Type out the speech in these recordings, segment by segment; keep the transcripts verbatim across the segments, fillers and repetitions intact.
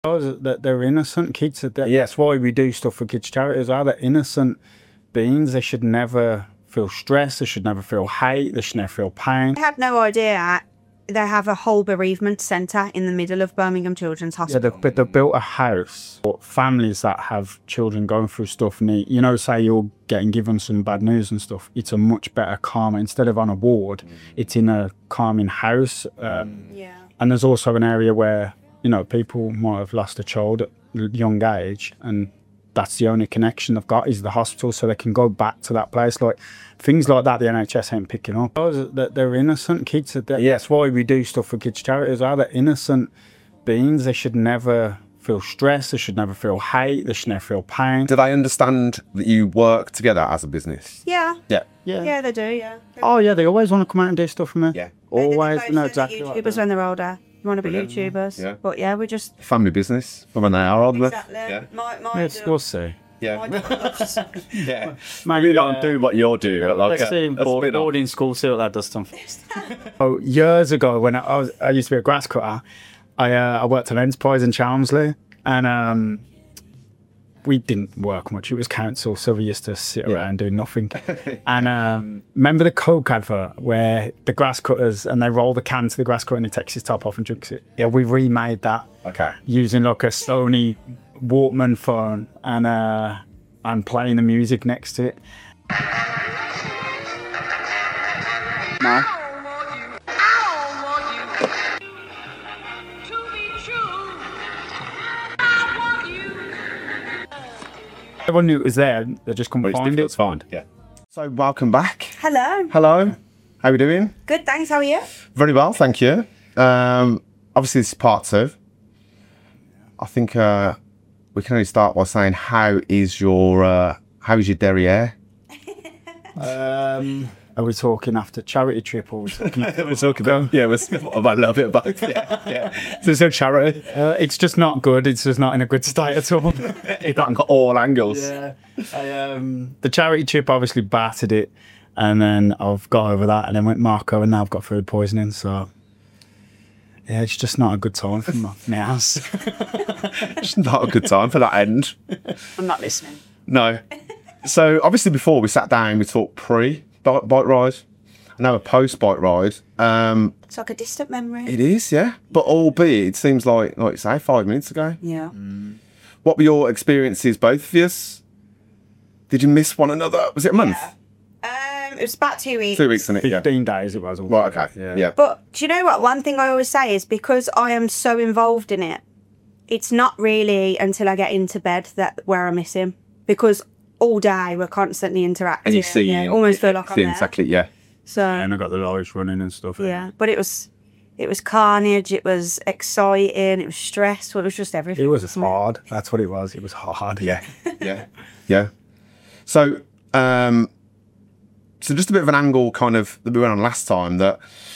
That they're innocent kids. That yeah. That's why we do stuff for kids' charities. Are they innocent beings? They should never feel stress. They should never feel hate. They should never feel pain. I had no idea they have a whole bereavement centre in the middle of Birmingham Children's Hospital. Yeah, they, they built a house for families that have children going through stuff. And you know, say you're getting given some bad news and stuff. It's a much better calm. Instead of on a ward, mm. it's in a calming house. Um, yeah. And there's also an area where, you know, people might have lost a child at a young age, and that's the only connection they've got is the hospital, so they can go back to that place. Like things like that, the N H S ain't picking up. That they're innocent kids. That yeah, that's why we do stuff for kids' charities. Are they innocent beings? They should never feel stress. They should never feel hate. They should never feel pain. Do they understand that you work together as a business? Yeah. Yeah. Yeah. Yeah, they do. Yeah. Oh yeah, they always want to come out and do stuff for me. Yeah. Always. They, they No, both exactly. YouTubers like when they're older. You want to be YouTubers. Yeah. But yeah, we're just family business from when they are old. exactly. Yeah. My, my Yes, we'll see. Yeah. Yeah. Maybe You don't do what you're doing. Like Let's a, see, a board, spin-off. boarding school, see what that does to them. Oh, years ago, when I was, I used to be a grass cutter, I uh, I worked at Enterprise in Chelmsley, and um, we didn't work much. It was council, so we used to sit Yeah. around doing nothing. And um, remember the Coke advert where the grass cutters and they roll the can to the grass cutter and he takes his top off and drinks it? Yeah, we remade that. Okay. Using like a Sony Walkman phone and uh, and playing the music next to it. No. Everyone knew it was there. They just couldn't Well, it's find difficult it. to find. Yeah. So welcome back. Hello. Hello. How are we doing? Good, thanks. How are you? Very well, thank you. Um, obviously, this is part two. I think uh, we can only start by saying, how is your uh, how is your derriere? Um, are we talking after charity trip or are we talking after We're talking about, yeah, we're about a little bit of both. Yeah. Yeah. There's no charity. Uh, it's just not good. It's just not in a good state at all. It's on all angles. Yeah. I, um, the charity trip obviously battered it, and then I've got over that, and then went Marco, and now I've got food poisoning. So yeah, it's just not a good time for my, my house. It's not a good time for that end. I'm not listening. No. So obviously, before we sat down, we talked pre bike, bike ride, and now a post bike ride. Um, It's like a distant memory. it is, yeah. But albeit, it seems like like say five minutes ago. yeah. What were your experiences, both of you? Did you miss one another? Was it a month? Um, it was about two weeks. Two weeks, isn't it? Yeah. Fifteen days it was. all Right. together. Okay. Yeah. But do you know what? One thing I always say is because I am so involved in it, it's not really until I get into bed that where I miss him. Because all day we're constantly interacting. And you see, yeah, you almost feel like I'm see there. exactly, yeah. So And I got the lights running and stuff. yeah, but it was it was carnage. It was exciting. It was stressful. It was just everything. It was hard. That's what it was. It was hard. Yeah, yeah, yeah. So, um, so just a bit of an angle, kind of that we went on last time. That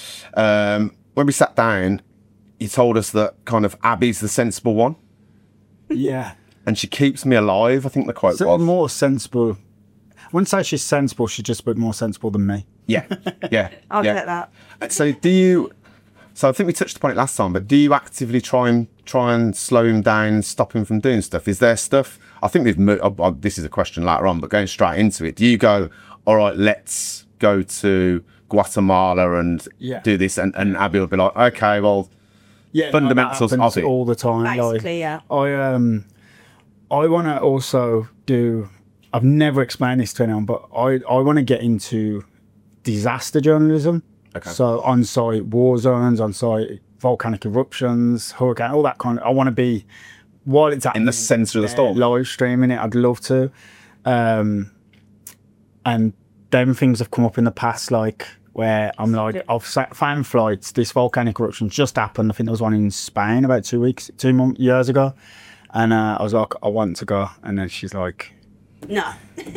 um, when we sat down, you told us that kind of Abby's the sensible one, Yeah. and she keeps me alive. I think the quote So was. more sensible. I wouldn't say she's sensible. She's just a bit more sensible than me. Yeah, yeah. I'll yeah. take that. So do you? So I think we touched upon it last time, but do you actively try and try and slow him down, stop him from doing stuff? Is there stuff? I think we've. Mo- oh, oh, this is a question later on, but going straight into it, do you go? All right, let's go to Guatemala and Yeah. do this, and, and Abby will be like, okay, well, Yeah, fundamentals no, that happens of it. all the time. Basically, like, yeah. I um, I want to also do. I've never explained this to anyone, but I I want to get into disaster journalism. Okay. So on-site war zones, on-site volcanic eruptions, hurricane, all that kind of. I want to be while it's in the centre of the storm. live streaming it. I'd love to. Um, and them things have come up in the past, like where I'm like, I've sa- found flights. This volcanic eruption just happened. I think there was one in Spain about two weeks, two months, years ago. And uh, I was like, I want to go. And then she's like, No.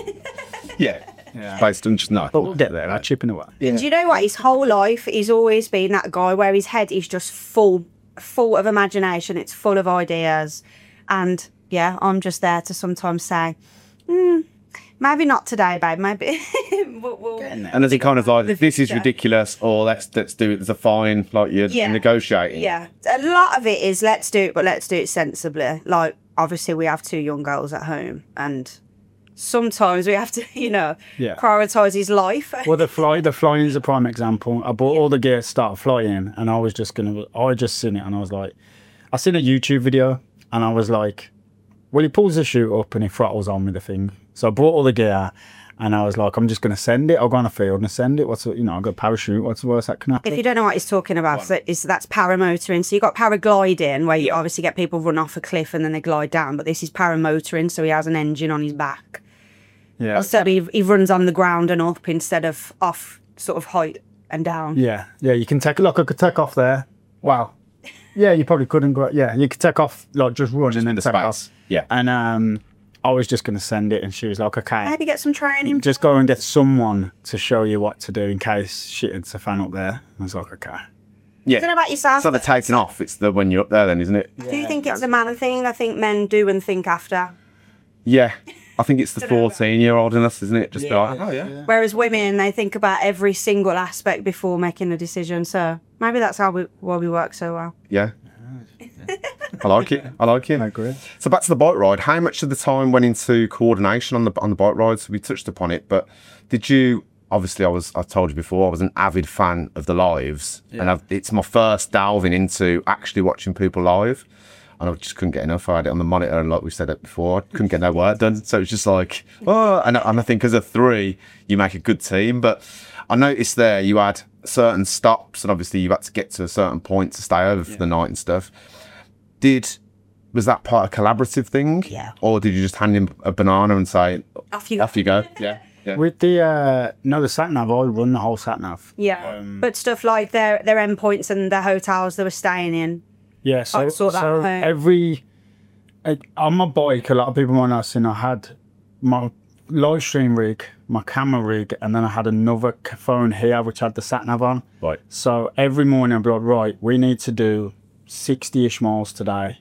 Yeah, based on just no. but we'll get there. I'm chipping away. And do you know what? His whole life, he's always been that guy where his head is just full, full of imagination. It's full of ideas, and yeah, I'm just there to sometimes say, mm, Maybe not today, babe. Maybe we'll, we'll, And is he kind of like, this is future. ridiculous, or let's let's do it, there's a fine, like you're Yeah. negotiating? Yeah, a lot of it is let's do it, but let's do it sensibly. Like, obviously, we have two young girls at home, and sometimes we have to, you know, Yeah. prioritise his life. Well, the fly, the flying is a prime example. I bought all the gear, started flying, and I was just gonna. I just seen it, and I was like, I seen a YouTube video, and I was like, well, he pulls the chute up and he throttles on with the thing. So I brought all the gear, and I was like, I'm just gonna send it. I'll go on a field and send it. What's the- you know, I got a parachute. What's the worst that can happen? If you don't know what he's talking about, so is that's paramotoring. So you've got paragliding, where you obviously get people run off a cliff and then they glide down, but this is paramotoring, so he has an engine on his back. Yeah. So he, he runs on the ground and up instead of off sort of height and down. Yeah, yeah, you can take. Look, I could take off there. Wow. Yeah, you probably couldn't go. Yeah, you could take off, like just run and then the take space. off. Yeah. And um, I was just gonna send it, and she was like, okay, Maybe get some training. just go and get someone to show you what to do in case shit hits a fan up there. I was like, okay. Yeah. I don't know about yourself. It's not the taking off, it's the when you're up there then, isn't it? Do you think it's a man thing? I think men do and think after. Yeah. I think it's the Don't know about- fourteen year old in us, isn't it? Just Yeah. like, oh yeah. Whereas women, they think about every single aspect before making a decision. So maybe that's how we why we work so well. Yeah. I like it. I like it. I agree. So back to the bike ride. How much of the time went into coordination on the on the bike rides? We touched upon it, but did you? Obviously, I was. I told you before. I was an avid fan of the lives, and I've, it's my first delving into actually watching people live. And I just couldn't get enough. I had it on the monitor, and like we said it before, I couldn't get no work done. So it was just like, oh, and, and I think as a three, you make a good team. But I noticed there you had certain stops, and obviously you had to get to a certain point to stay over for the night and stuff. Did was that part of a collaborative thing? Yeah. Or did you just hand him a banana and say, Off you go. off you go? Yeah. Yeah. With the uh, no, the sat nav, I run the whole sat nav. Yeah, but stuff like their their endpoints and their hotels they were staying in. Yeah, so, I saw that so at home. every uh, on my bike, a lot of people might not have seen. I had my live stream rig, my camera rig, and then I had another c- phone here which had the sat nav on. Right. So every morning I'd be like, right, we need to do sixty-ish miles today.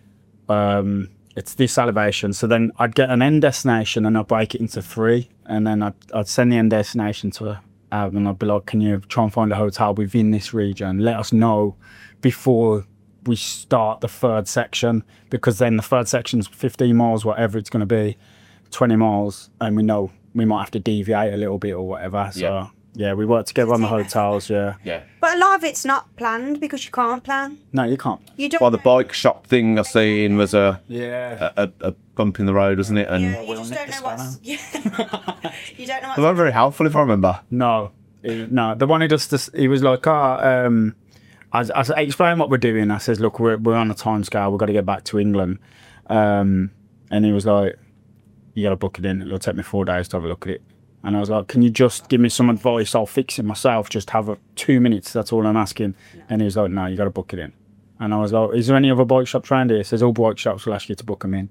Um, it's this elevation. So then I'd get an end destination and I'd break it into three, and then I'd, I'd send the end destination to um, and I'd be like, can you try and find a hotel within this region? Let us know before we start the third section, because then the third section's fifteen miles, whatever it's going to be, twenty miles, and we know we might have to deviate a little bit or whatever. So Yeah. yeah, we work together on the team hotels. Yeah. Yeah. But a lot of it's not planned because you can't plan. No, you can't. You don't. Well, the bike shop thing I seen was a Yeah. a, a bump in the road, wasn't it? And Yeah, you We'll just nick don't the know what's. Yeah. you don't know what's. they weren't very helpful, if I remember. No, He- no. The one he just, just he was like, oh, um, I, I, I explained what we're doing. I says, look, we're we're on a time scale. We've got to get back to England. Um, and he was like, you got to book it in. It'll take me four days to have a look at it. And I was like, can you just give me some advice? I'll fix it myself. Just have a, two minutes. That's all I'm asking. And he was like, no, you got to book it in. And I was like, is there any other bike shops around here? He says, all bike shops will ask you to book them in.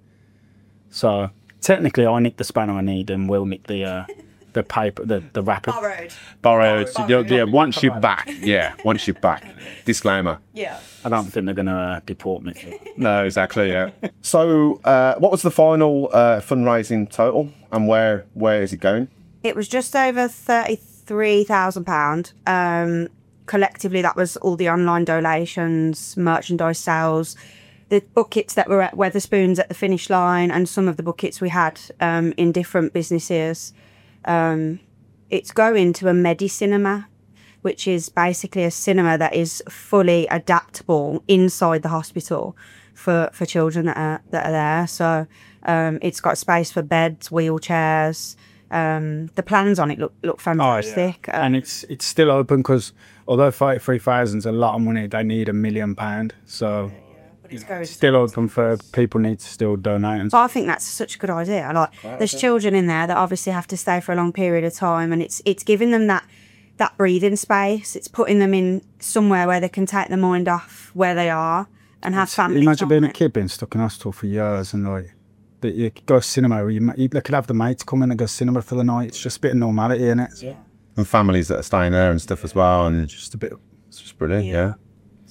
So technically, I nicked the spanner I need, and Will nick the uh, the paper, the the wrapper. Borrowed. Borrowed. Borrowed. Yeah, once you're back. Yeah, once you're back. Disclaimer. Yeah. I don't think they're gonna uh, deport me. No, exactly. Yeah. So, uh, what was the final uh, fundraising total, and where where is it going? It was just over thirty-three thousand pounds. Um, collectively, that was all the online donations, merchandise sales, the buckets that were at Weatherspoons at the finish line, and some of the buckets we had um, in different businesses. Um, it's going to a Medi-Cinema, which is basically a cinema that is fully adaptable inside the hospital for, for children that are, that are there. So um, it's got space for beds, wheelchairs. Um, the plans on it look look fantastic. Uh, and it's it's still open because although thirty-three thousand is a lot of money, they need a million pound. So but it's going it's still open for people need to still donate. And So I think that's such a good idea. I like there's children in there that obviously have to stay for a long period of time, and it's it's giving them that that breathing space. It's putting them in somewhere where they can take their mind off where they are and have family. imagine being a time. kid being stuck in hospital for years and like that you could go to cinema, or you, ma- you could have the mates come in and go cinema for the night. It's just a bit of normality in it. Yeah. And families that are staying there and stuff as well, and it's Just a bit. it's just brilliant. Yeah. Yeah.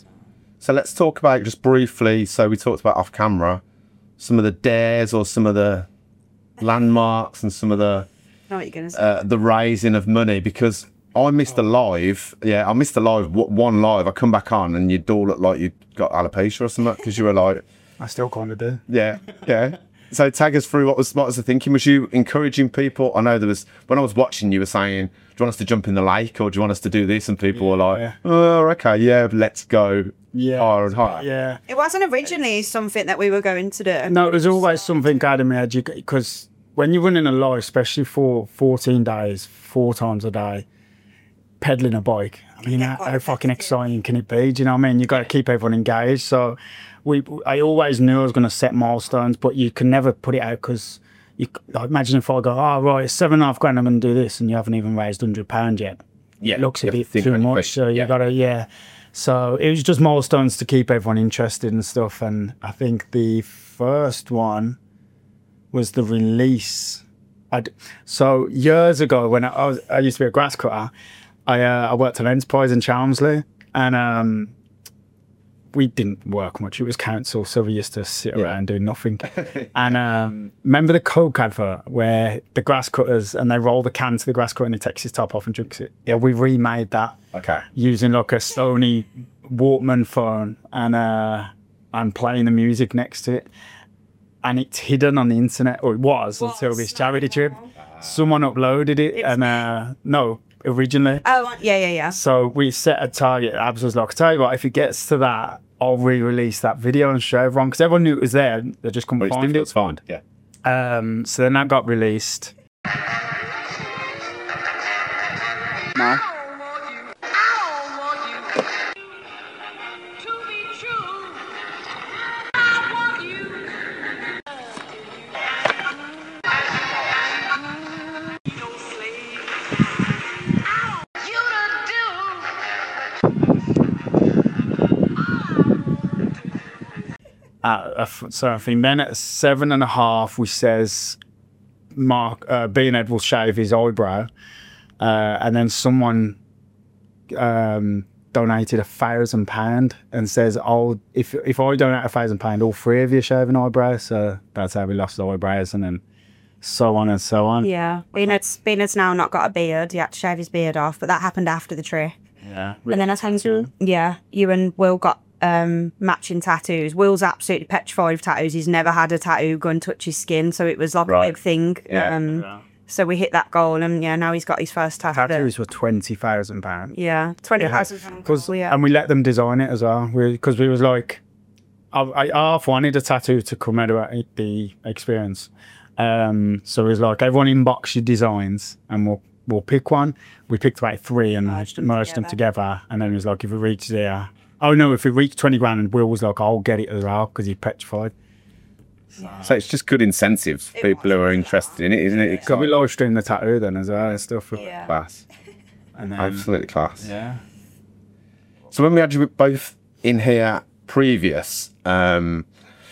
So let's talk about just briefly. So we talked about off camera, some of the dares or some of the landmarks and some of the know what you're gonna say. uh, the raising of money, because I missed a live. Yeah, I missed a live. w- One live. I come back on and you'd all look like you got alopecia or something because you were like, I still kind of do. yeah, yeah. So tag us through what was what was the thinking? Was you encouraging people? I know there was when I was watching, you were saying, "Do you want us to jump in the lake or do you want us to do this?" And people were like, Yeah. "Oh, okay, yeah, let's go Yeah. higher and higher." Yeah. It wasn't originally something that we were going to do. No, it was always something out of my head because when you're running a live, especially for fourteen days, four times a day, pedaling a bike, I mean, how, how fucking exciting can it be? Do you know what I mean? You've got to keep everyone engaged. So we, I always knew I was going to set milestones, but you can never put it out because you like, imagine if I go, oh, right, it's seven and a half grand, I'm going to do this, and you haven't even raised one hundred pounds yet. Yeah, It looks you a have to bit think too about it much. quick. So you Yeah. got to, yeah. So it was just milestones to keep everyone interested and stuff. And I think the first one was the release. I'd, so years ago, when I, I was, I used to be a grass cutter. I uh, I worked at Enterprise in Chelmsley, and um, we didn't work much. It was council, so we used to sit around doing nothing. And um, remember the Coke advert where the grass cutters and they roll the can to the grass cutter and he takes his top off and drinks it? Yeah, we remade that Okay. using like a Sony Walkman phone and uh, and playing the music next to it. And it's hidden on the internet, or it was, Was, until this not charity trip. anymore. Someone uploaded it, It's and uh, no, originally. Oh, yeah, yeah, yeah. So we set a target. Abs was like, I tell you what, if it gets to that, I'll re-release that video and show everyone, because everyone knew it was there. They just couldn't But it's find difficult it. to find. Yeah. Um, so then that got released. No. Uh, uh, f- so I think then at seven and a half, we says Mark uh, B and Ed will shave his eyebrow, uh, and then someone um, donated a thousand pound and says, "Oh, if if I donate a thousand pound, all three of you shave an eyebrow." So that's how we lost the eyebrows, and then so on and so on. Yeah. Beanut's, Beanut's now not got a beard. He had to shave his beard off, but that happened after the trip. Yeah. And then as Hansel, yeah, you and Will got um, matching tattoos. Will's absolutely petrified of tattoos. He's never had a tattoo gun touch his skin, so it was like Right. a big thing. Yeah. Um, Yeah. So we hit that goal, and yeah, now he's got his first tattoo. Tattoos were twenty thousand pounds. Yeah, twenty thousand pounds. Because Yeah. and we let them design it as well. Because we, we was like, I, I half wanted a tattoo to come out of the experience. Um, so it was like, everyone inbox your designs and we'll we'll pick one. We picked about three and merged Merged them, them together. And then it was like, if we reach there, oh no, if we reach twenty grand, and Will was like, I'll get it as well because he's petrified. So it's just good incentive for people who are interested in it, isn't it? It's So we got live streamed the tattoo then as well and stuff. Yeah. class. And then, Absolutely class. yeah. So when we had you both in here previous, um,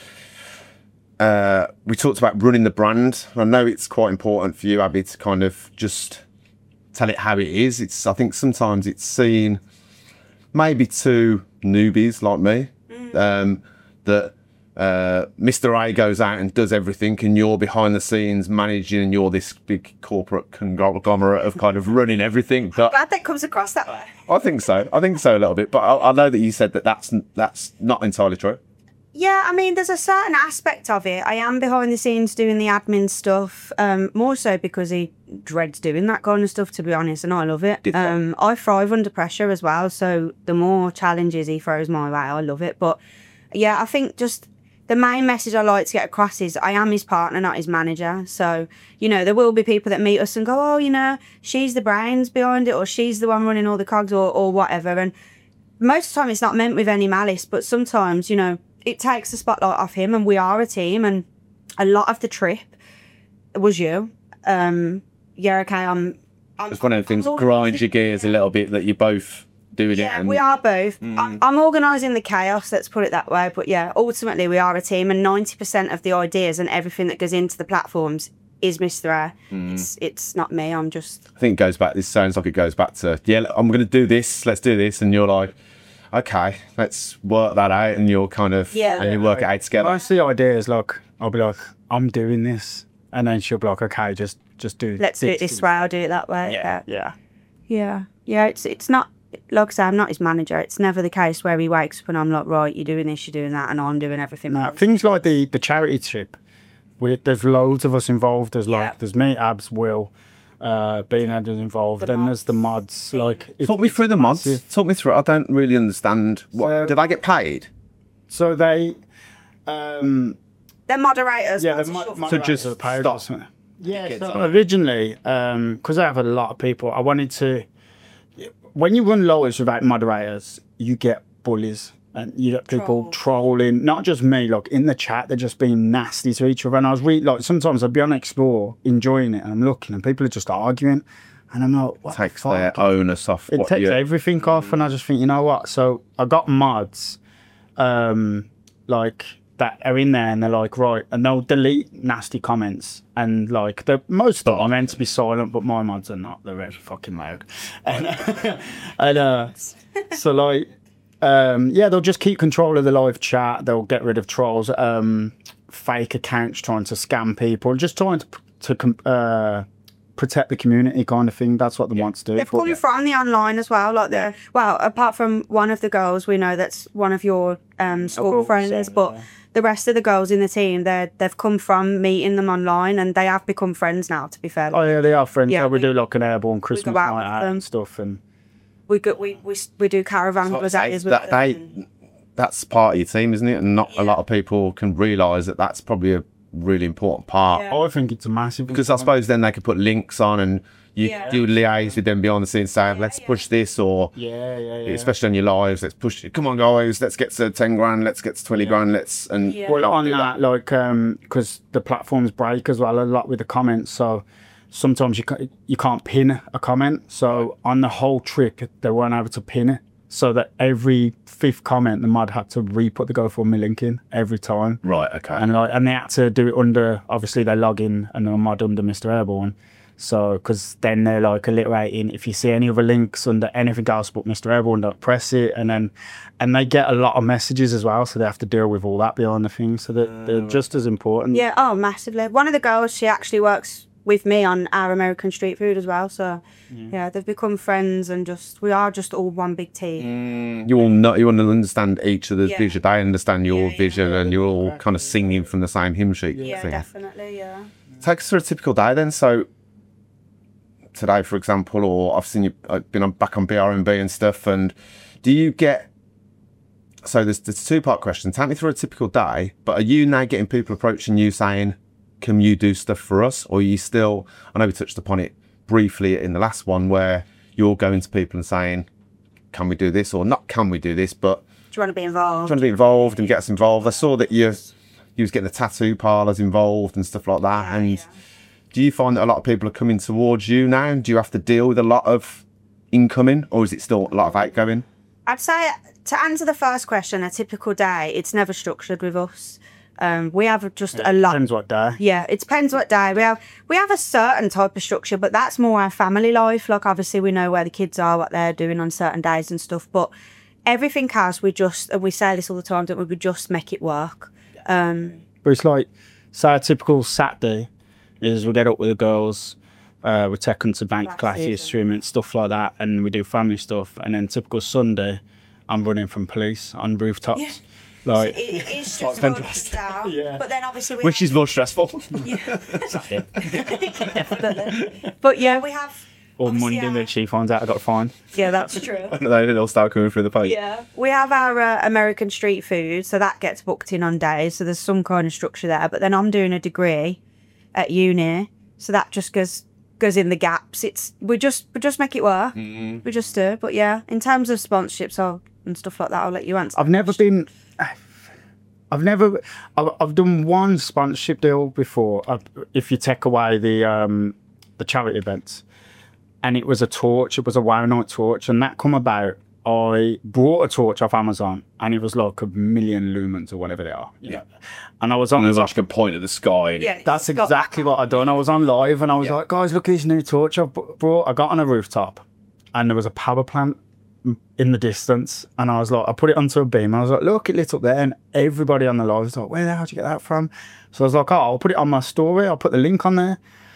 uh, we talked about running the brand. I know it's quite important for you, Abby, to kind of just tell it how it is. It's I think sometimes it's seen maybe to newbies like me um, that uh, Mister A goes out and does everything, and you're behind the scenes managing, and you're this big corporate conglomerate of kind of running everything. But Glad that comes across that way. I think so. I think so a little bit, but I, I know that you said that that's that's not entirely true. Yeah, I mean, there's a certain aspect of it. I am behind the scenes doing the admin stuff, um, more so because he dreads doing that kind of stuff, to be honest, and I love it. Did that. Um, I thrive under pressure as well, so the more challenges he throws my way, I love it. But yeah, I think just the main message I like to get across is I am his partner, not his manager. So, you know, there will be people that meet us and go, oh, you know, she's the brains behind it, or she's the one running all the cogs, or, or whatever. And most of the time it's not meant with any malice, but sometimes, you know, it takes the spotlight off him, and we are a team, and a lot of the trip was you. Um, yeah, okay, I'm... I'm It's one of the things I'm grinds your gears a little bit that you're both doing it. Yeah, And we are both. I'm, I'm organising the chaos, let's put it that way. But yeah, ultimately we are a team, and ninety percent of the ideas and everything that goes into the platforms is Mister A. It's, it's not me, I'm just... I think it goes back. This sounds like it goes back to yeah. I'm going to do this. Let's do this, and you're like, okay, let's work that out, and you're kind of Yeah. and you work it out together. I see ideas like, I'll be like, I'm doing this. And then she'll be like, okay, just just do. Let's do it this way. I'll do it that way. Yeah, Yeah. yeah. Yeah. Yeah. It's it's not like I say, I'm not his manager. It's never the case where he wakes up and I'm like, right, you're doing this, you're doing that, and I'm doing everything. No, else. things like the the charity trip. We, there's loads of us involved. There's like Yeah. there's me, Abs, Will, uh, Bean is involved. The then there's the mods. mods. Like it's- Talk me through the mods. massive. Talk me through. I don't really understand. What So- did I get paid? So they, um, They're moderators. yeah, that's the a mo- short moderators just are paid stop. or something. Yeah, Get so some. originally, because I have a lot of people, I wanted to. When you run lowers without moderators, you get bullies and you get people Trolls. trolling. Not just me, like in the chat, they're just being nasty to each other. And I was really like, sometimes I'd be on Explore enjoying it, and I'm looking, and people are just arguing, and I'm like, what the Takes their fuck? onus off. It what takes you- everything off, and I just think, you know what? So I got mods, um, like that are in there, and they're like, right, and they'll delete nasty comments, and like the most of them are meant to be silent, but my mods are not. They're very fucking loud, and, and uh, so like, um, yeah, they'll just keep control of the live chat. They'll get rid of trolls, um, fake accounts trying to scam people, just trying to to com- uh, protect the community, kind of thing. That's what they want to do. They've But- come from the online as well. Like the well, apart from one of the girls, we know that's one of your um, school cool. friends, So, but yeah. the rest of the girls in the team, they they've come from meeting them online, and they have become friends now. To be fair, Oh yeah, they are friends. Yeah, Yeah, we, we- do like an airborne Christmas out night with out them. and stuff, and we go, we we we do caravan bazaars with that, them. they, that's part of your team, isn't it? And not a Yeah. lot of people can realise that that's probably a really important part. Yeah. I think it's a massive. Because I suppose then they could put links on and you Yeah. do liaise with them behind the scenes saying, let's yeah. push this, or yeah, yeah, yeah. especially on your lives, let's push it. Come on, guys, let's get to ten grand, let's get to twenty grand, let's. And Yeah. Well, on do that, like, um, because the platforms break as well a lot with the comments, so sometimes you can't, you can't pin a comment. So on the whole trick, they weren't able to pin it, so that every fifth comment, the mod had to re-put the GoFundMe link in every time. Right, okay. And like, and they had to do it under, obviously they log in and they're mod under Mister Airborne. So, because then they're like alliterating, if you see any other links under anything else but Mister Airborne, don't press it. And then, and they get a lot of messages as well, so they have to deal with all that behind the thing. So they're, they're just as important. Yeah, oh, massively. One of the girls, she actually works with me on our American street food as well. So, yeah, they've become friends, and just we are just all one big team. you all know, you want to understand each other's Yeah. vision. They understand your Yeah, yeah. vision, and you're all kind of singing from the same hymn sheet. Yeah, thing. definitely. Yeah. Take us through a typical day then. So today, for example, or I've seen you I've been on, back on B R M B and stuff. And do you get? So there's, there's a two part question. Take me through a typical day. But are you now getting people approaching you saying, "Can you do stuff for us?" Or are you still? I know we touched upon it briefly in the last one, where you're going to people and saying, "Can we do this?" Or not, "Can we do this?" But Do you want to be involved? trying to be involved and get us involved. I saw that you you was getting the tattoo parlours involved and stuff like that. Yeah, and yeah. do you find that a lot of people are coming towards you now? Do you have to deal with a lot of incoming, or is it still a lot of outgoing? I'd say to answer the first question, a typical day, it's never structured with us. Um, we have just a lot. Depends what day. Yeah, it depends what day. We have we have a certain type of structure, but that's more our family life. Like obviously we know where the kids are, what they're doing on certain days and stuff. But everything else, we just and we say this all the time, don't we? We just make it work. Um, But it's like, say a typical Saturday is we get up with the girls, uh, we take them to bank Classes classes, and- swimming, stuff like that, and we do family stuff. And then typical Sunday, I'm running from police on rooftops. Yeah. Like, it, it is just fantastic. down. Yeah. But then obviously we Which is more stressful. definitely. But yeah, we have. or obviously Monday our- that she finds out I got fined. Yeah, that's true. They all start coming through the post. Yeah, we have our uh, American street food, so that gets booked in on days. So there's some kind of structure there. But then I'm doing a degree at uni, so that just goes goes in the gaps. It's we just we just make it work. Mm-hmm. We just do. But yeah, in terms of sponsorships or and stuff like that, I'll let you answer. I've never been. I've never. I've, I've done one sponsorship deal before. i if you take away the um, the charity events, and it was a torch. It was a wow night torch, and that come about. I brought a torch off Amazon, and it was like a million lumens or whatever they are. You know? And I was on. And there's like a point at the sky. And Yeah, That's it's got- exactly what I done. I was on live, and I was Yeah. like, "Guys, look at this new torch I've b- brought." I got on a rooftop, and there was a power plant in the distance, and I was like, I put it onto a beam. I was like, "Look, it lit up there," and everybody on the live was like, "Where the hell did you get that from?" So I was like, "Oh, I'll put it on my story. I'll put the link on there."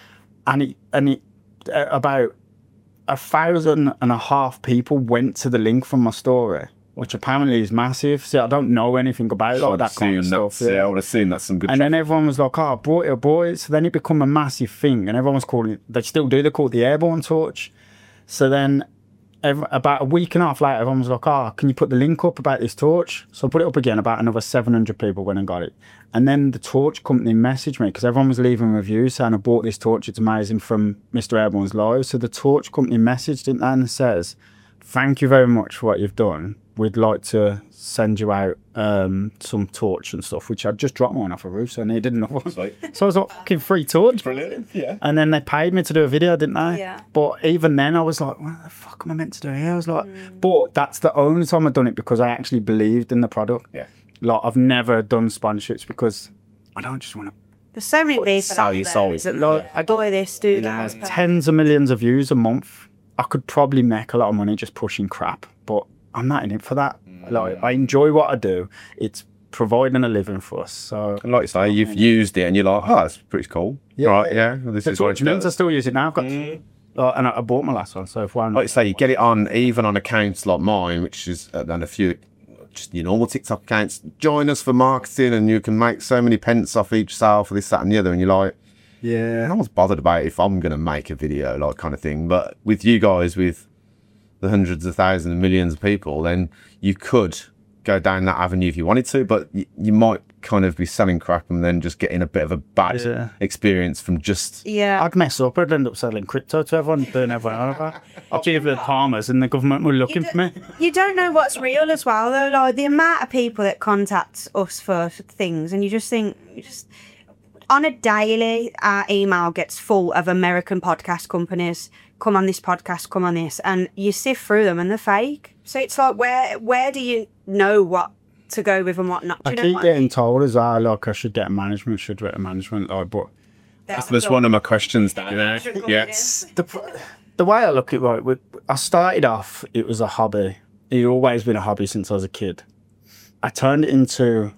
and it and it uh, about a thousand and a half people went to the link from my story, which apparently is massive. See, I don't know anything about like, that kind of stuff. Yeah, I would assume that's some good. And then everyone was like, "Oh, I brought it, I brought it." So then it become a massive thing, and everyone was calling it. They still do. They call it the airborne torch. So then, every, about a week and a half later, everyone was like, "Oh, can you put the link up about this torch?" So I put it up again. About another seven hundred people went and got it. And then the torch company messaged me because everyone was leaving reviews saying, "I bought this torch. It's amazing," from Mister Airborne's Live. So the torch company messaged it and says, "Thank you very much for what you've done. We'd like to send you out um, some torch and stuff," which I'd just dropped mine off a roof, so I needed another one. So I was like, fucking free torch. Brilliant, yeah. And then they paid me to do a video, didn't they? Yeah. But even then, I was like, what the fuck am I meant to do here? I was like, mm. but that's the only time I've done it because I actually believed in the product. Yeah. Like, I've never done sponsorships because I don't just want to. There's so many people sell out your there, soul. isn't there? Like, I buy this, do There's that. tens of millions of views a month. I could probably make a lot of money just pushing crap, but I'm not in it for that. Like, I enjoy what I do. It's providing a living for us. So, And like you say, you've used it and you're like, oh, that's pretty cool. Yeah. Right, yeah. Well, this the is what torch it means I does. still use it now. I've got, uh, and I, I bought my last one. So if one, Like you say, you get it on even on accounts like mine, which is uh, and a few just your normal TikTok accounts. Join us for marketing, and you can make so many pence off each sale for this, that, and the other. And you're like, yeah, no one's bothered about if I'm going to make a video, like kind of thing. But with you guys, with the hundreds of thousands and millions of people, then you could go down that avenue if you wanted to, but y- you might kind of be selling crap and then just getting a bit of a bad Yeah. experience from just. Yeah. I'd mess up. I'd end up selling crypto to everyone, doing everyone over. I'd give the palmers, and the government were looking for me. You don't know what's real as well, though. Like the amount of people that contact us for things, and you just think, you just on a daily, our email gets full of American podcast companies. Come on this podcast, come on this, and you sift through them, and they're fake. So it's like, where where do you know what to go with and what not? Do I you know keep what getting told as well, like I should get management, should get a management, like, but That's That's one of my questions, Dan. Yeah. Yeah. the the way I look at it, right, with, I started off, it was a hobby. It's always been a hobby since I was a kid. I turned it into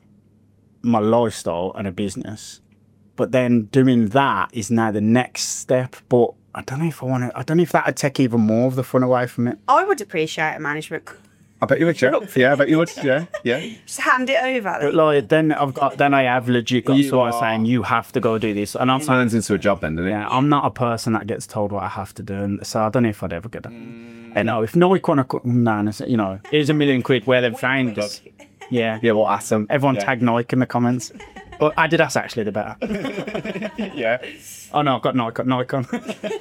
my lifestyle and a business, but then doing that is now the next step. But I don't know if I want to. I don't know if that would take even more of the fun away from it. I would appreciate a management. I bet you would, yeah. Yeah, I bet you would, yeah, yeah. Just hand it over. But like then I've got then I have legit got You someone are- saying you have to go do this, and I'm not, Turns into a job then, doesn't it? yeah, I'm not a person that gets told what I have to do, and so I don't know if I'd ever get that. And no, if Nike want to come down and say, you know, here's a million quid where they've found us. Yeah, Yeah, well, awesome. everyone yeah. tag Nike in the comments. But Adidas actually the better. Yeah. Oh no, I've got Nike, got Nike on.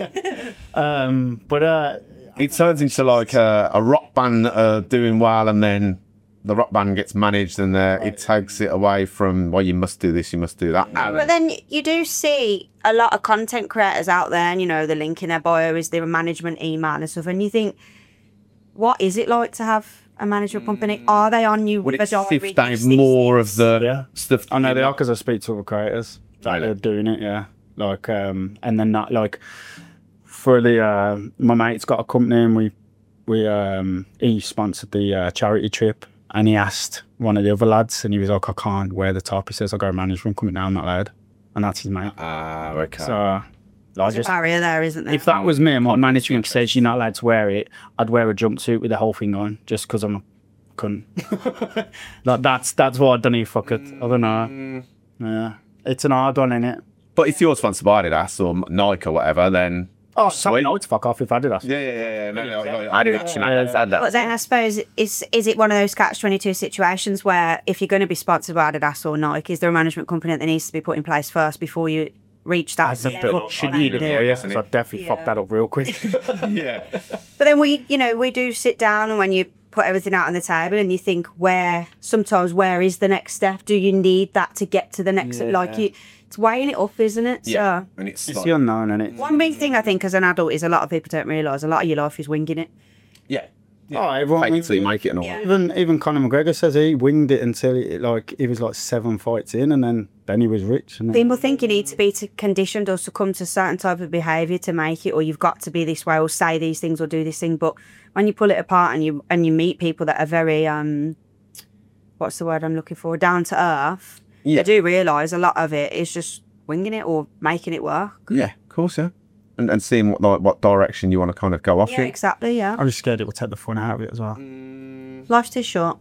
um, but uh, It turns into like a, a rock band uh, doing well, and then the rock band gets managed, and uh, it takes it away from, well, you must do this, you must do that. But then you do see a lot of content creators out there, and you know, the link in their bio is their management email and stuff. And you think, what is it like to have a management company? Are they on you Would with it a diary? sift down You see- more of the Yeah. stuff? I know they are because I speak to other creators that Really? are doing it. Yeah, like um, and then that like for the uh, my mate's got a company, and we we um he sponsored the uh, charity trip, and he asked one of the other lads, and he was like, I can't wear the top. He says I got management coming down, I'm not allowed, and that's his mate. Ah, okay. So I There's a just. barrier there, isn't there? If that was me and my management says you're not allowed to wear it, I'd wear a jumpsuit with the whole thing on just because I'm a cunt. like that's that's what I'd done if I could. I don't know. Yeah, it's an hard one, innit? But if you're sponsored by Adidas or Nike or whatever, then Oh, something no, it's fuck off if I did that. yeah, yeah, yeah, yeah. No, no, no, I didn't actually understand that. But then I suppose is is it one of those catch twenty two situations where if you're going to be sponsored by Adidas or Nike, is there a management company that needs to be put in place first before you reach that? That's a bit level? should need it. Yeah. Yes, so I definitely Yeah. fucked that up real quick. yeah. But then we, you know, we do sit down, and when you put everything out on the table and you think, where sometimes where is the next step? Do you need that to get to the next? Like you, it's weighing it up, isn't it? Yeah. So And it's, It's like, the unknown, and it. one big thing I think as an adult is a lot of people don't realise a lot of your life is winging it. yeah. Oh, everyone. Fake till you make it and all. Yeah. Even even Conor McGregor says he winged it until he, like he was like seven fights in, and then then he was rich. And People think you need to be to conditioned or succumb to a certain type of behaviour to make it, or you've got to be this way, or say these things, or do this thing. But when you pull it apart and you and you meet people that are very um, what's the word I'm looking for? Down to earth. Yeah. They do realise a lot of it is just winging it or making it work. Yeah, of course, yeah. and, and seeing what like, what direction you want to kind of go off Yeah, in. exactly. Yeah, I'm just scared it will take the fun out of it as well. life's too short.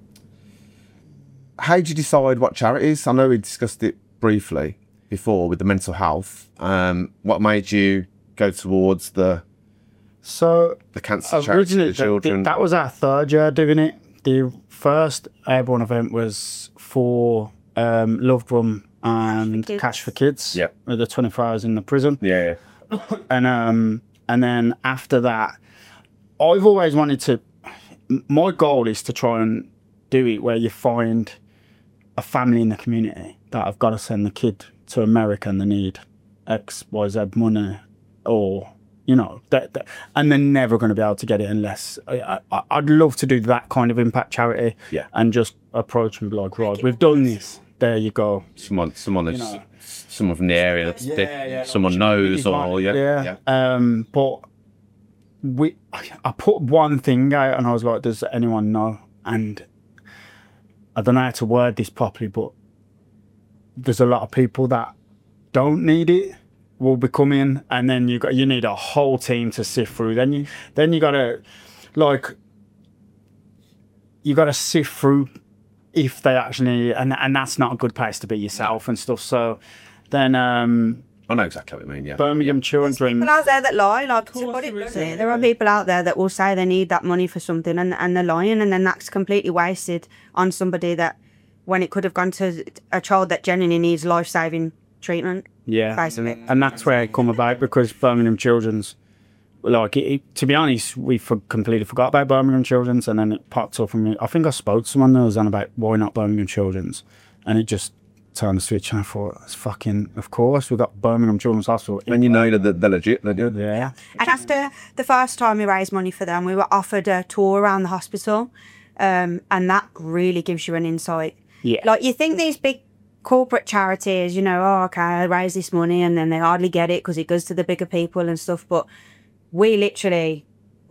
How did you decide what charities? I know we discussed it briefly before with the mental health. Um, what made you go towards the So the cancer charity originally, for the children? that, that was our third year doing it. The first airborne event was for um, Loved One and Kids. Cash for Kids. Yep. With the twenty-four hours in the prison. yeah, And um, and then after that, I've always wanted to. m- My goal is to try and do it where you find a family in the community that have got to send the kid to America and they need X, Y, Z money, or you know, that, that and they're never going to be able to get it unless I, I, I'd love to do that kind of impact charity. Yeah. And just approach and be like, right, we've done this. There you go. someone, someone that's know. someone from the area, that's Yeah, yeah, someone knows, or yeah, yeah. Um, but we, I put one thing out, and I was like, "Does anyone know?" And I don't know how to word this properly, but there's a lot of people that don't need it will be coming, and then you got you need a whole team to sift through. Then you then you gotta like you gotta sift through if they actually and and that's not a good place to be yourself and stuff. So then um I know exactly what you mean. Yeah, Birmingham Children. People out there that lie, like to put it bluntly, there are people out there that will say they need that money for something and, and they're lying, and then that's completely wasted on somebody that when it could have gone to a child that genuinely needs life-saving treatment. Yeah, Basically. and that's where it come about because Birmingham Children's, like, it, it, to be honest, we for, completely forgot about Birmingham Children's, and then it popped up and I think I spoke to someone that was on about why not Birmingham Children's, and it just turned the switch, and I thought, it's fucking, of course, we've got Birmingham Children's Hospital. and you know that they're, they're legit. They're good. Yeah, And after the first time we raised money for them, we were offered a tour around the hospital, um, and that really gives you an insight. Yeah. Like, you think these big corporate charities, you know, oh, okay, I raise this money, and then they hardly get it because it goes to the bigger people and stuff. But we literally,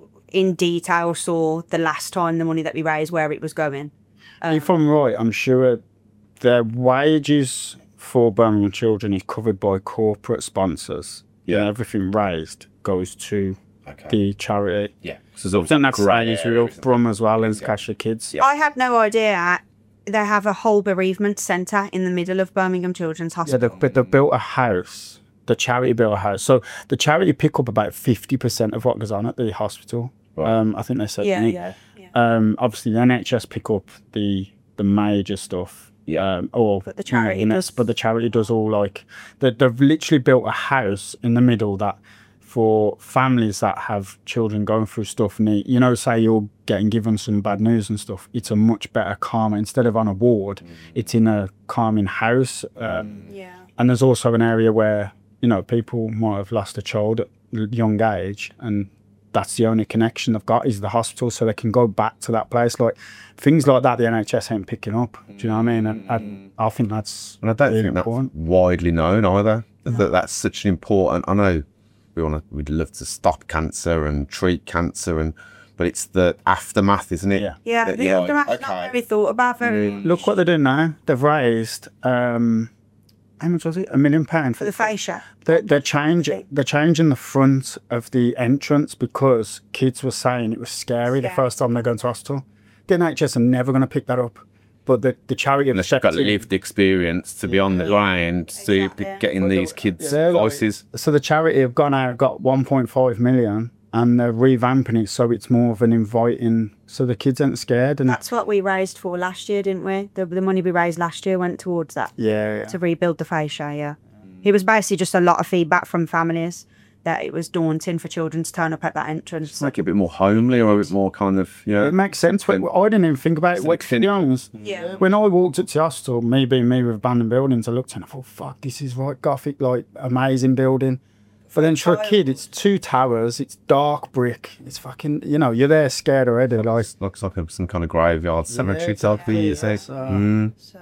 in detail, saw the last time the money that we raised, where it was going. if I'm right, I'm sure their wages for Birmingham Children is covered by corporate sponsors. Yeah. And everything raised goes to Okay. the charity. Yeah, so there's I think that's great right. It's area, real isn't it? Brum as well as Cash for Kids. Yeah. I had no idea they have a whole bereavement centre in the middle of Birmingham Children's Yeah, Hospital. they, but they built a house. The charity built a house. So the charity pick up about fifty percent of what goes on at the hospital. Right. Um, I think they said. Yeah, Nick. yeah, yeah. Um, obviously, the N H S pick up the the major stuff. Yeah. Um, or But the charity you know, does- But the charity does all like they, they've literally built a house in the middle that for families that have children going through stuff. And they, you know, say you're getting given some bad news and stuff. It's a much better calmer. Instead of on a ward, it's in a calming house. Um, Yeah. and there's also an area where, you know, people might have lost a child at a young age, and that's the only connection they've got is the hospital, so they can go back to that place. Like, things like that, the N H S ain't picking up. Do you know what I mean? And, and I think that's And I don't really think that's important. widely known either. That that's such an important. I know we want to. We'd love to stop cancer and treat cancer, and but it's the aftermath, isn't it? Yeah. Yeah, That- the aftermath's okay. not very thought about very Look what they're doing now. They've raised, um, how much was it? A million pounds for the fascia. They're, they're changing. They're changing the front of the entrance because kids were saying it was scary the Scary. first time they go into hospital. The N H S are never going to pick that up, but the the charity have Unless you've got stepped in. lived experience to be on the line, to Exactly. be getting these kids' Yeah, like- voices. So the charity have gone out, got one point five million, and they're revamping it so it's more of an inviting. So the kids aren't scared. And That's what we raised for last year, didn't we? The, the money we raised last year went towards that, yeah, yeah. to rebuild the fascia, yeah. It was basically just a lot of feedback from families that it was daunting for children to turn up at that entrance. Make it a bit more homely or a bit more kind of, you know. It makes sense. When, I didn't even think about it. It's When, like to be honest, Yeah. when I walked up to the hospital, me being me with abandoned buildings, I looked and I thought, fuck, this is right Gothic, like amazing building. But then for a kid, it's two towers, it's dark brick, it's fucking, you know, you're there scared already. Like, Looks like a, some kind of graveyard cemetery type thing. You say. so- Mm. So,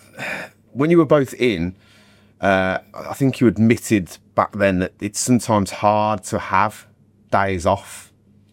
When you were both in, uh, I think you admitted back then that it's sometimes hard to have days off,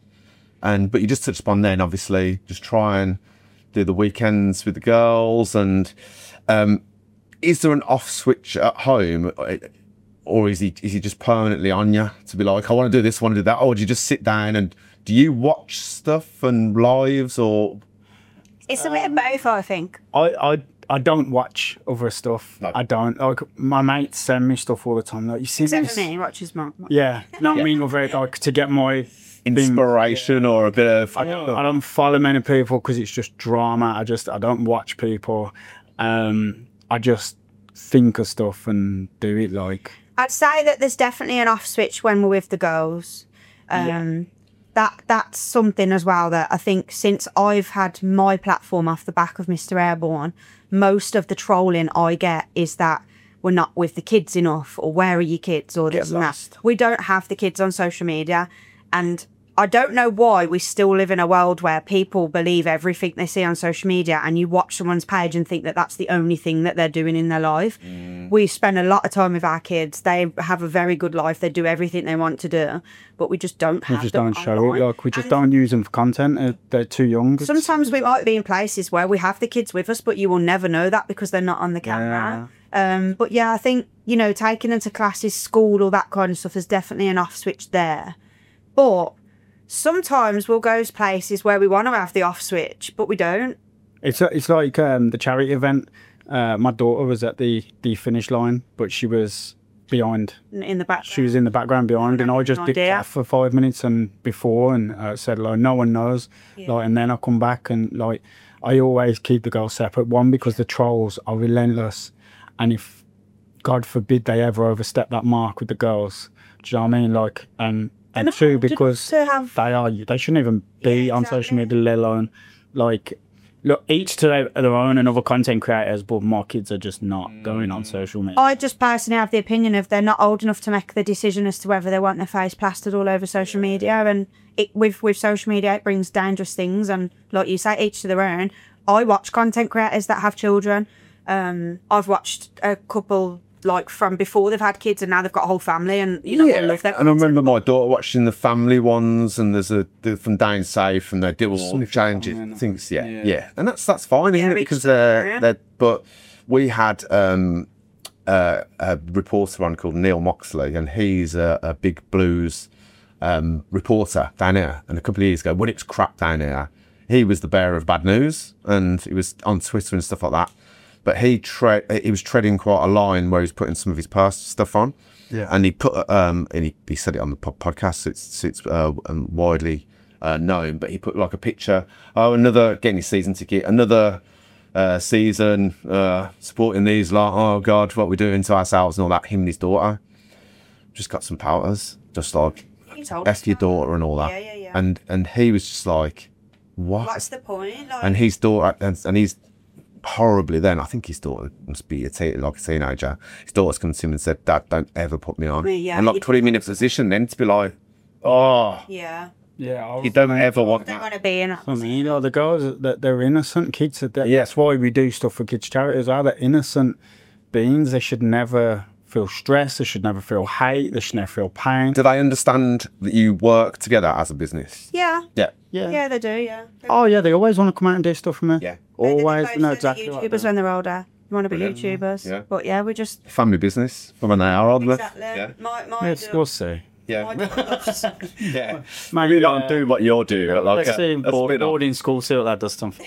and but you just touched upon then, obviously, just try and do the weekends with the girls. And um, is there an off switch at home? or is he is he just permanently on you to be like, I want to do this, I want to do that, or do you just sit down and do you watch stuff and lives, or It's a bit of both, I think. I, I I don't watch other stuff. No. I don't. Like, my mates send me stuff all the time. Like, you see Except this? for me, he watches my. my- Yeah. Not me, of it, like, to get my inspiration or a bit of I don't, I don't follow many people because it's just drama. I just I don't watch people. Um, I just think of stuff and do it. Like, I'd say that there's definitely an off switch when we're with the girls. Um, That that's something as well that I think since I've had my platform off the back of Mister Airborne, most of the trolling I get is that we're not with the kids enough, or where are your kids, or this and that. lost. We don't have the kids on social media, and I don't know why we still live in a world where people believe everything they see on social media, and you watch someone's page and think that that's the only thing that they're doing in their life. Mm. We spend a lot of time with our kids. They have a very good life. They do everything they want to do, but we just don't we have just them don't show online. it. Like, we just And don't use them for content. Uh, They're too young. It's- sometimes we might be in places where we have the kids with us, but you will never know that because they're not on the camera. Um, but yeah, I think, you know, taking them to classes, school, all that kind of stuff, there's definitely an off switch there. But sometimes we'll go to places where we want to have the off switch, but we don't. It's it's like um, the charity event. Uh, my daughter was at the, the finish line, but she was behind. In the background. She was in the background behind, and I just No dipped idea. off for five minutes and before, and uh, said like, no one knows. Like, and then I come back and like, I always keep the girls separate. One, because the trolls are relentless, and if God forbid they ever overstep that mark with the girls, do you know what I mean? Like, and and And two, to- because to have- they are they shouldn't even be Yeah, on exactly. social media, let alone like. Look, each to their, their own, and other content creators, but my kids are just not going on social media. I just personally have the opinion of they're not old enough to make the decision as to whether they want their face plastered all over social media. And it, with with social media, it brings dangerous things. And like you say, each to their own. I watch content creators that have children. Um, I've watched a couple like from before they've had kids, and now they've got a whole family. And you know, I love their and I remember my daughter watching the family ones, and there's a the, from Down South, and they do all changes things. Yeah, yeah, Yeah. and that's that's fine, isn't Yeah, it? it's- Because they're yeah. they're. But we had um, uh, a reporter on called Neil Moxley, and he's a, a big blues um, reporter down here. And a couple of years ago, when it was crap down here, he was the bearer of bad news, and he was on Twitter and stuff like that. But he tre- he was treading quite a line where he was putting some of his personal stuff on. Yeah. And he put um and he, he said it on the po- podcast, so it's so it's uh, um, widely uh, known. But he put like a picture. Oh, another getting his season ticket, another uh, season uh, supporting these lot. Oh God, what we're doing to ourselves and all that. Him and his daughter just got some powders, just like You told F us your that. daughter and all that. Yeah, yeah, yeah. And and he was just like, what? What's the point? Like, And his daughter, and, and he's horribly then, I think his daughter must be a te- like a teenager. His daughter's come to him and said, Dad, don't ever put me on. Me, yeah, and like you- put him in a position then to be like, oh, yeah, Yeah, you don't ever want don't that. want to be in. I mean, you know, the girls that they're innocent kids. Are Yeah. That's why we do stuff for kids charities. Are they're innocent beings? They should never feel stress. They should never feel hate. They should never feel pain. Do they understand that you work together as a business? Yeah, Yeah. Yeah. yeah, they do. Yeah. Oh yeah, they always want to come out and do stuff for me. Yeah. Always. They No, both exactly. do like YouTubers that. when they're older. You want to be YouTubers. Yeah. But yeah, we just Family business from when they are old. exactly. Yeah. My my. Yes, we'll see. Yeah. my daughter's- Yeah. Man, We don't do what you're doing. But like, Let's see. a, a Board, spin-off. boarding school. See what that does to them.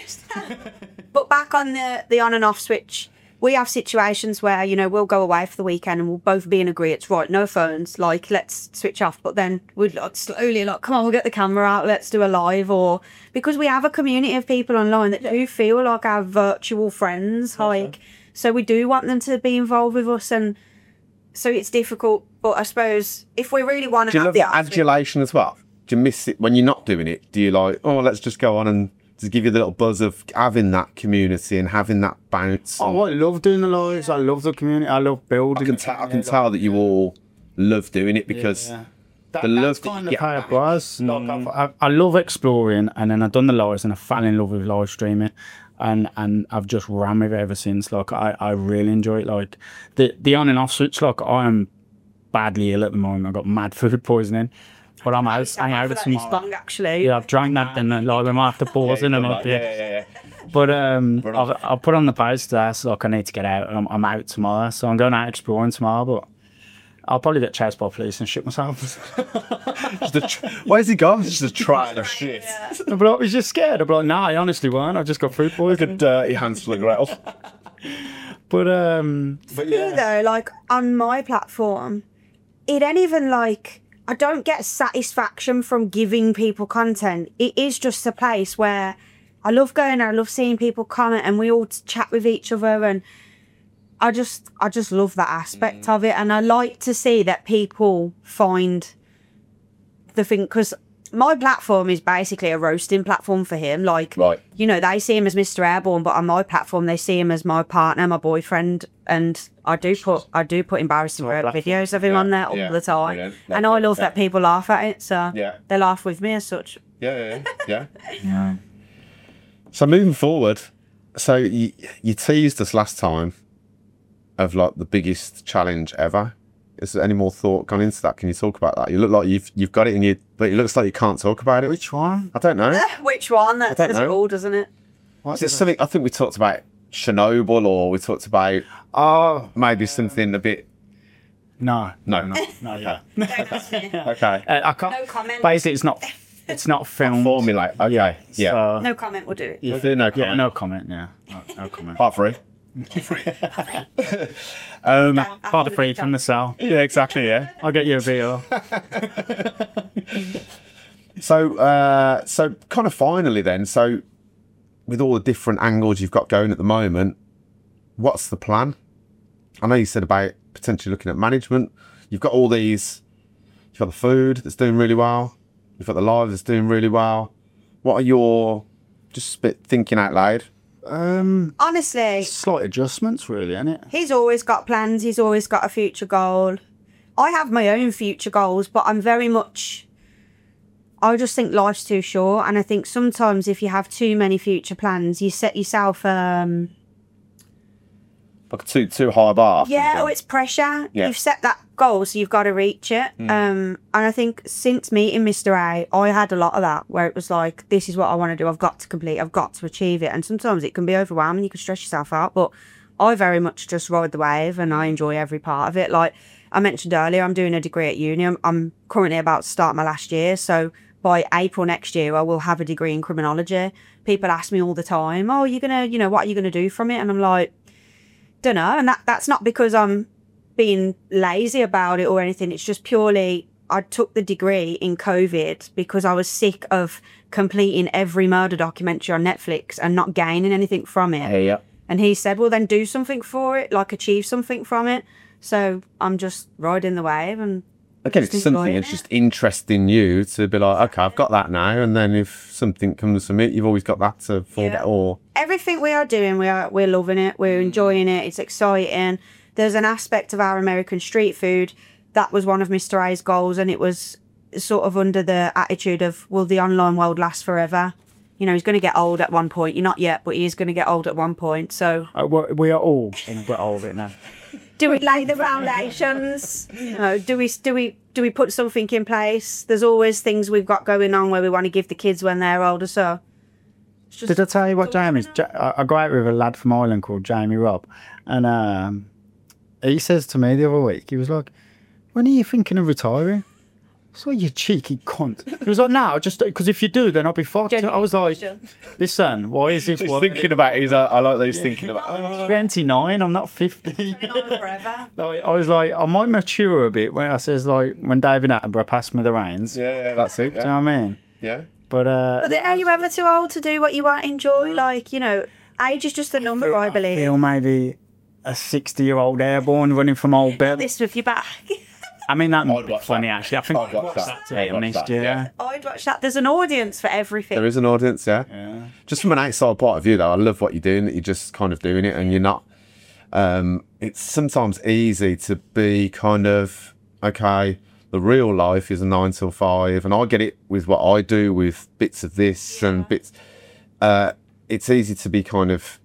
But back on the the on and off switch, we have situations where you know we'll go away for the weekend and we'll both be in agreement. Right, no phones. Like let's switch off. But then we'd like slowly like, come on, we'll get the camera out. Let's do a live. Or because we have a community of people online that do feel like our virtual friends. Like so, we do want them to be involved with us, and so it's difficult. But I suppose if we really want to Do you have love the the off switch- adulation as well? Do you miss it when you're not doing it? Do you like, oh, let's just go on and just give you the little buzz of having that community and having that bounce? Oh, I love doing the lives. I love the community. I love building. I can, the tell. I can community. tell that you all love doing it because Yeah. the That, love that's that kind you of get how back. it was. Like, I've- I, I love exploring, and then I've done the lives, and I fell in love with live streaming, and and I've just ran with it ever since. Like I, I really enjoy it. Like the the on and off switch. Like I am badly ill at the moment. I've got mad food poisoning, but I'm out. I'm out for with that some. this long, actually. Yeah, I've drank that, and then like I'm after pausing and up yeah, here. yeah, yeah. But um, I've, I'll put on the post today, so like I need to get out. I'm, I'm out tomorrow, so I'm going out exploring tomorrow. But I'll probably get chased by police and shit myself. Just a tr- Where's he gone? Just a trail of shit. But I was just scared. I'd be like, nah, I honestly weren't. I just got food Like a poisoning. dirty handful of gravel. But um, But You though, like on my platform, it ain't even like I don't get satisfaction from giving people content. It is just a place where I love going there. I love seeing people comment and we all chat with each other, and I just I just love that aspect Mm. of it. And I like to see that people find the thing, because my platform is basically a roasting platform for him. Like, Right. you know, they see him as Mister Airborne, but on my platform they see him as my partner, my boyfriend, and I do put I do put embarrassing videos of him Yeah, on there all yeah, the time, brilliant. and I Love love it, that yeah. people laugh at it. So Yeah. they laugh with me as such. Yeah, yeah, yeah. So moving forward, so you, you teased us last time of like the biggest challenge ever. Is there any more thought gone into that? Can you talk about that? You look like you've you've got it in you, but it looks like you can't talk about it. which one? I don't know. Which one? That don't says it know. all, doesn't it? Is it something? I think we talked about Chernobyl, or we talked about Oh maybe something a bit. no, No, no, no, yeah. Okay. Uh, I can't. No comment. Basically, it's not. It's not filmed. Formulate. Okay. Yeah. So, No comment will do it. We'll do no yeah, comment. no comment. Yeah, no, no comment. Part three. Um, part of free from the cell. Yeah, exactly. Yeah. I'll get you a beer. So, uh, so kind of finally then, so with all the different angles you've got going at the moment, what's the plan? I know you said about potentially looking at management. You've got all these, you've got the food that's doing really well. You've got the live that's doing really well. What are your, just a bit thinking out loud? Um, Honestly, slight adjustments, really, isn't it? he's always got plans. He's always got a future goal. I have my own future goals, but I'm very much. I just think life's too short, and I think sometimes if you have too many future plans, you set yourself. Um, Like too too high a bar. yeah, or it's pressure. Yeah. You've set that goal, so you've got to reach it. Mm. Um, and I think since meeting Mister A, I had a lot of that, where it was like, this is what I want to do. I've got to complete. I've got to achieve it. And sometimes it can be overwhelming. You can stress yourself out, but I very much just ride the wave, and I enjoy every part of it. Like I mentioned earlier, I'm doing a degree at uni. I'm, I'm currently about to start my last year, so by April next year, I will have a degree in criminology. People ask me all the time, "Oh, you're gonna, you know, what are you gonna do from it?" And I'm like, don't know. And that that's not because I'm being lazy about it or anything. It's just purely I took the degree in COVID because I was sick of completing every murder documentary on Netflix and not gaining anything from it. Yeah. And he said, well, then do something for it, like achieve something from it. So I'm just riding the wave and Again, just it's something enjoying that's it. just interesting you to be like, okay, I've got that now, and then if something comes from it, you've always got that to fall Yeah. back. Or Everything we are doing, we are we're loving it. We're enjoying it. It's exciting. There's an aspect of our American street food that was one of Mister A's goals, and it was sort of under the attitude of, will the online world last forever? You know, he's going to get old at one point. You're not yet, but he is going to get old at one point. So Uh, we we are all in a bit of it now. do we lay the foundations? You know, do we do we do we put something in place? There's always things we've got going on where we want to give the kids when they're older. So it's just, Did I tell you what Jamie's? Ja- I I go out with a lad from Ireland called Jamie Robb, and um, he says to me the other week, he was like, "When are you thinking of retiring?" So you cheeky cunt. He was like, "No, just because if you do, then I'll be fucked." I was like, "Listen, why is it?" he's what- thinking about it. He's, uh, I like that he's thinking about it. twenty-nine, I'm not fifty. forever. Like, I was like, I might mature a bit when I says like when David Attenborough passed me the reins. Yeah, yeah, that's it. Do you know what I mean? Yeah. But uh, But are you ever too old to do what you want to enjoy? Like, you know, age is just a number, I believe. feel maybe a sixty-year-old airborne running from old bed. This with your back. I mean, that might I'd be watch funny that. actually. I think I'd watch that. that's I'd it watch next that, year. yeah. I'd watch that. There's an audience for everything. There is an audience, yeah. Yeah. Just from an outside point of view, though, I love what you're doing. That you're just kind of doing it, and you're not. Um, it's sometimes easy to be kind of okay. The real life is a nine till five, and I get it with what I do with bits of this and bits. Uh, it's easy to be kind of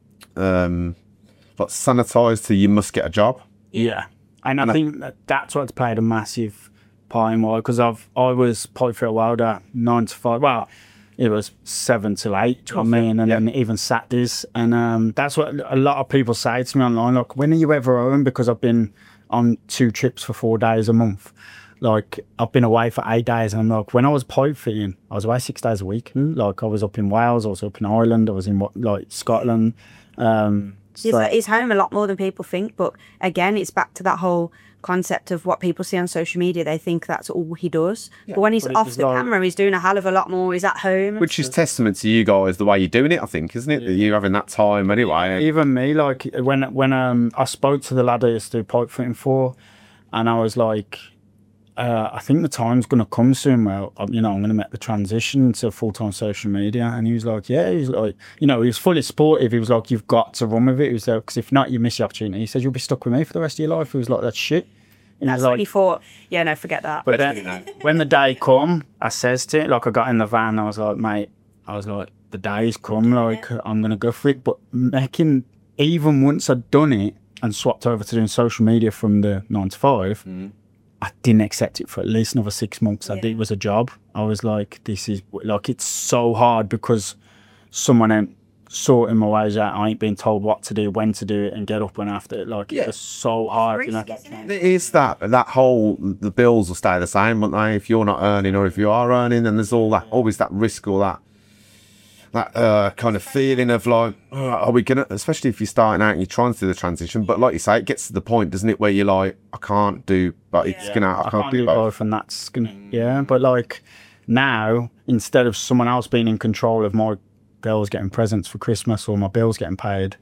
um, like sanitized to you must get a job. Yeah, and I think that that's what's played a massive part in why, because I've I was probably for a while there nine to five. Well, it was seven till eight. Do you know what I mean? And Yeah. then even Saturdays, and um, that's what a lot of people say to me online. Like, when are you ever home? Because I've been on two trips for four days a month. Like, I've been away for eight days, and I'm like, when I was pipe fitting, I was away six days a week. Like, I was up in Wales, I was up in Ireland, I was in, like, Scotland. Um, He's, so- he's home a lot more than people think, but again, it's back to that whole concept of what people see on social media. They think that's all he does. But when he's but it off was the like- camera, he's doing a hell of a lot more. He's at home. Which is testament to you guys, the way you're doing it, I think, isn't it? That you having that time anyway. Even me, like, when when um I spoke to the lad I used to do pipe fitting for, and I was like, uh, I think the time's going to come soon where, um, you know, I'm going to make the transition to full-time social media. And he was like, yeah, he was like, you know, he was fully supportive. He was like, you've got to run with it. He was like, because if not, you miss the opportunity. He said, you'll be stuck with me for the rest of your life. He was like, that's shit. And That's I was what he like, thought. Yeah, no, forget that. but then when the day come, I says to it, like, I got in the van, I was like, mate, I was like, the day's come, like, I'm going to go for it. But making, even once I'd done it and swapped over to doing social media from the nine to five, Mm. I didn't accept it for at least another six months. I Yeah. did, it was a job. I was like, this is, like, it's so hard because someone ain't sorting my ways out. I ain't being told what to do, when to do it, and get up and after it. Like, Yeah. it's so hard, you know. Risk, isn't it? It is that that whole the bills will stay the same, won't they? If you're not earning or if you are earning, then there's all that always that risk or that that uh, kind of feeling of like, oh, are we gonna? Especially if you're starting out and you're trying to do the transition. But like you say, it gets to the point, doesn't it, where you're like, I can't do, but it's gonna, I, I can't, can't do do both. both, and that's gonna, yeah. But like now, instead of someone else being in control of my girls getting presents for Christmas or my bills getting paid,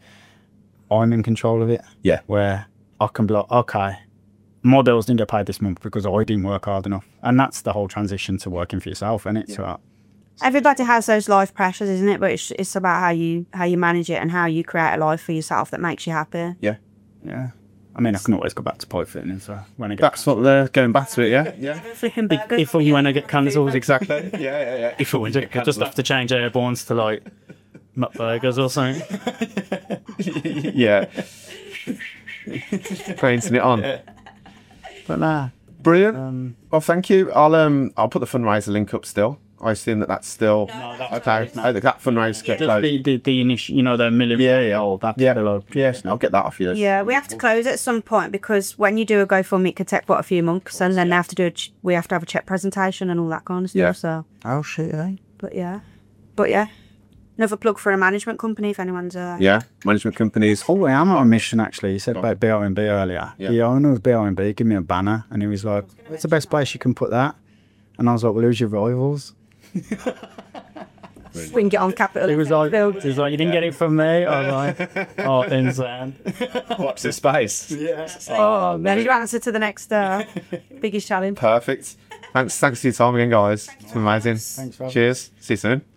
I'm in control of it. Yeah. Where I can be like, okay, my bills didn't get paid this month because I didn't work hard enough, and that's the whole transition to working for yourself, isn't it? So, Everybody has those life pressures, isn't it? But it's, it's about how you how you manage it and how you create a life for yourself that makes you happy. Yeah, yeah. I mean, I can always go back to pipe fitting, so when I get that's what they're going back to it. Yeah, yeah. Flipping burgers. If you want to get cancelled, Exactly. Yeah, yeah, yeah. if we do, just have to change airborns to like McBurgers or something. yeah. Painting it on. but nah. Brilliant. Um, Well, thank you. I'll um I'll put the fundraiser link up still. I assume that that's still okay. Oh, that fundraiser get just closed. the, the, the initial, you know, the million. Yeah, yeah. Oh, that's Yeah. still up. Yes, I'll get that off you. Yeah, we have to close at some point because when you do a GoFundMe, it could take what a few months, and then they have to do a ch- we have to have a check presentation and all that kind of stuff. Yeah. So, Oh shit, eh? but yeah, but yeah, another plug for a management company if anyone's uh, Yeah, management companies. Oh, I am on a mission actually. You said about B R and B earlier. Yeah. The owner of B R and B gave me a banner and he was like, "Where's the best place you can put that?" And I was like, "Well, who's your rivals?" we can get on capital. He was like, Build. he was like, "You didn't get it from me." I was like, "Oh, insane." Watch this space. Oh, then you answer to the next uh, biggest challenge. Perfect. Thanks, thanks for your time again, guys. It's been amazing. Thanks, Rob. Cheers. See you soon.